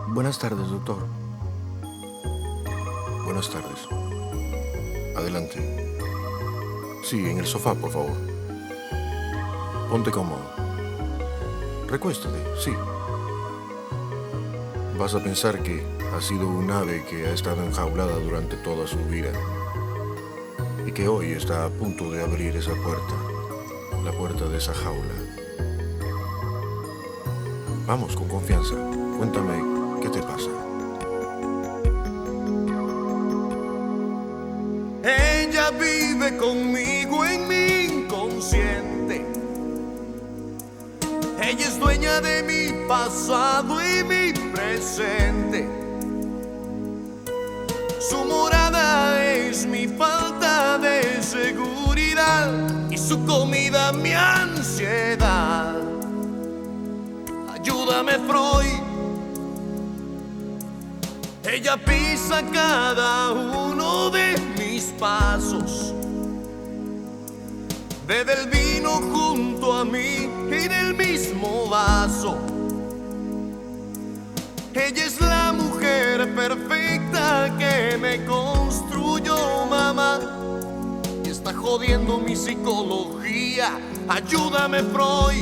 Buenas tardes, doctor. Buenas tardes. Adelante. Sí, en el sofá, por favor. Ponte cómodo. Recuéstate, sí. Vas a pensar que ha sido un ave que ha estado enjaulada durante toda su vida y que hoy está a punto de abrir esa puerta, la puerta de esa jaula. Vamos, con confianza. Cuéntame, ¿qué te pasa? Ella vive conmigo en mi inconsciente. Ella es dueña de mi pasado y mi presente. Su morada es mi falta de seguridad y su comida mi ansiedad. Ayúdame, Freud. Ella pisa cada uno de mis pasos. Bebe el vino junto a mí en el mismo vaso. Ella es la mujer perfecta que me construyó, mamá, y está jodiendo mi psicología. Ayúdame, Freud.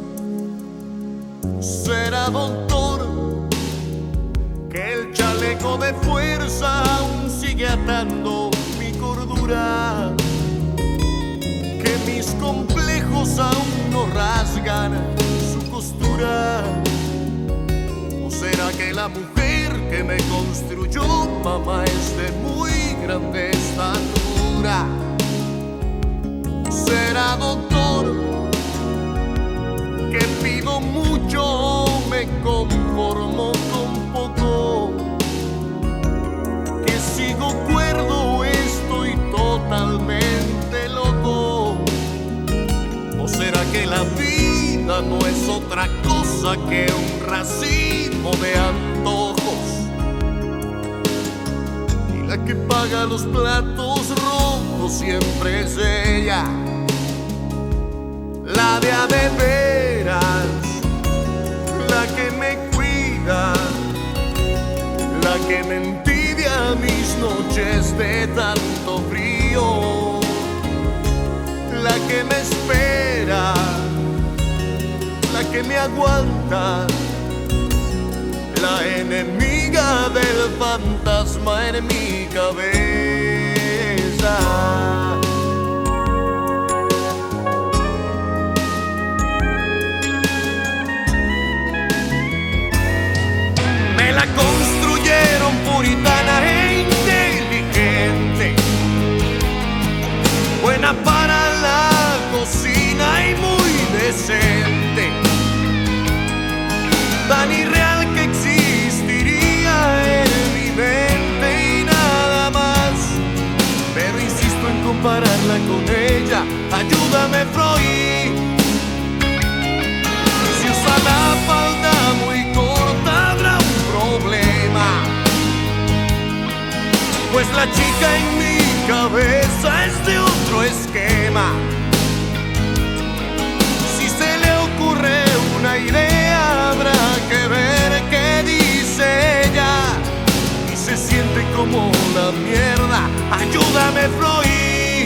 Será doctor que el chaleco de fuerza aún sigue atando mi cordura, que mis complejos aún no rasgan su costura. ¿O será que la mujer que me construyó, mamá, es de muy grande estatura? ¿Será doctor que pido mucho, me conformo con poco, que sigo cuerdo, estoy totalmente loco? ¿O será que la vida no es otra cosa que un racimo de antojos? Y la que paga los platos rotos siempre es ella, la de a de veras, la que me cuida, la que me entibia mis noches de tanto frío, la que me espera, la que me aguanta, la enemiga del fantasma en mi cabeza. La construyeron puritana e inteligente, buena para la cocina y muy decente, tan irreal que existiría en mi mente y nada más. Pero insisto en compararla con ella. Ayúdame, Freud. Si usa la falda muy corta habrá problema, pues la chica en mi cabeza es de otro esquema. Si se le ocurre una idea habrá que ver qué dice ella, y se siente como la mierda. Ayúdame, Freud.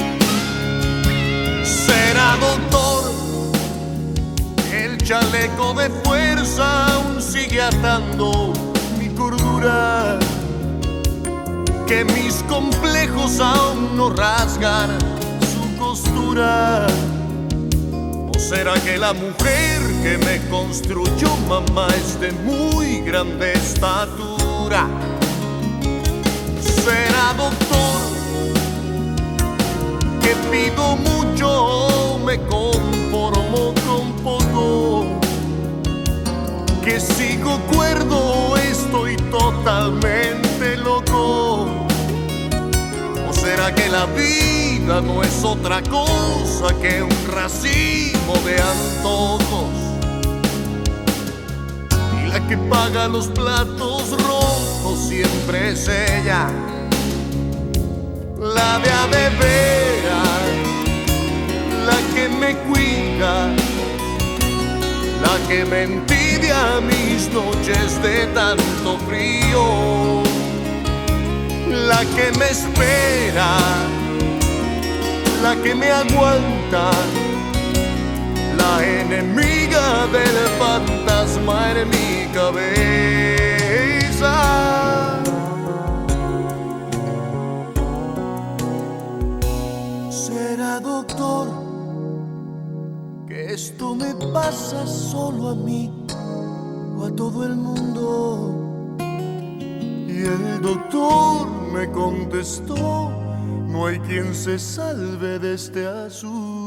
Será doctor, el chaleco de fuerza aún sigue atando mi cordura, que mis complejos aún no rasgan su costura. ¿O será que la mujer que me construyó, mamá, es de muy grande estatura? ¿Será doctor que pido mucho, me conformo con poco, que sigo cuerdo, estoy totalmente loco? ¿O será que la vida no es otra cosa que un racimo de antojos? Y la que paga los platos rojos siempre es ella, la de a de veras, la que me cuida, la que me envidia alivia mis noches de tanto frío, la que me espera, la que me aguanta, la enemiga del fantasma en mi cabeza. ¿Será, doctor, que esto me pasa solo a mí o a todo el mundo? Y el doctor me contestó: no hay quien se salve de este asunto.